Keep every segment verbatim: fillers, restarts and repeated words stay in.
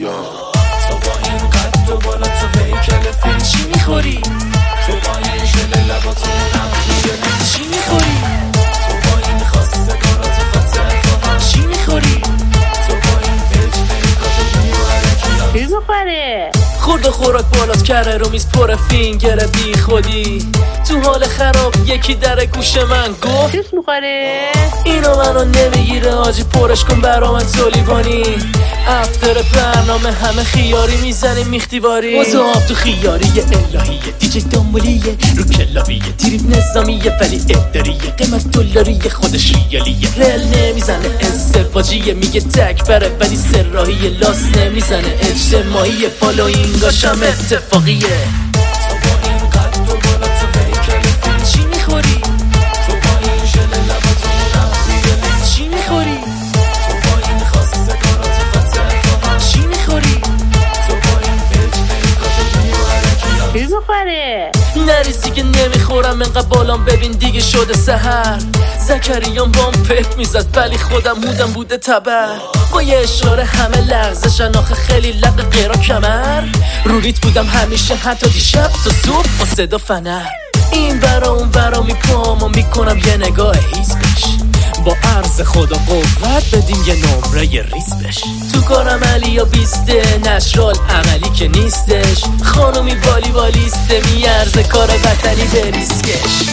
یا تو با این قد و بالا تو هیکل فیلم چی میخوری؟ تو با این ژل لباتو نبوی چی میخوری؟ تو با این خواستگارات خاطر خواهم چی میخوری؟ تو با این پیج فیکات میبرکی چی میخوری؟ خورد و خوراک بالات کره رو میز پر فینگر بی خودی تو حال خراب یکی در گوش من گفت چیز میخوری؟ اینو منو نمیگیره آجی پرش کن برا من تولیوانی افتر برنامه همه خیاری میزنیم میختیواری واسه آب تو خیاری الهیه دیجی دنبولیه رو کلابیه تیریب نظامیه ولی اداریه قیمت دلاریه خودش ریالیه رل نمیزنه ازدواجیه میگه تک بره ولی سراحیه لاس نمیزنه اجتماعیه فالوینگاشم اتفاقیه تو با این قد و بالا تو هیکل فیلم چی میخوری؟ تو با این ژل لباتو نبوی چی میخوری؟ تو با این خواستگارات خاطر خواهم چی میخوری؟ تو با این پیج فیکات میبرکی چی میخوری؟ نریزی که نمیخورم انقدر بالام ببین دیگه شده سحر زکریان بام پپ میزد ولی خودم مودم بوده تبر با یه اشاره همه لغزشن آخه خیلی لق قیرا کمر روریت بودم همیشه حتی دیشب تا صبح با صدا فنر این برا اون برا میپام و میکنم یه نگاه هیز بش با عرض خدا قوت بدیم یه نمره ریز بش تو کارم علی یا بیسته نشرال عملی که نیستش خانومی والی والیسته میارزه کار وطنی به ریسکش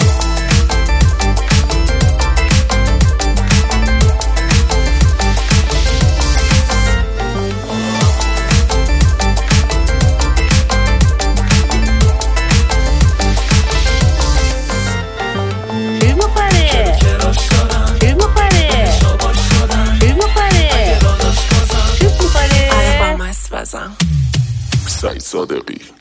چی میخوری؟ چی میخوری؟ چی میخوری؟ چی میخوری؟ عربم هست بزن سعید صادقی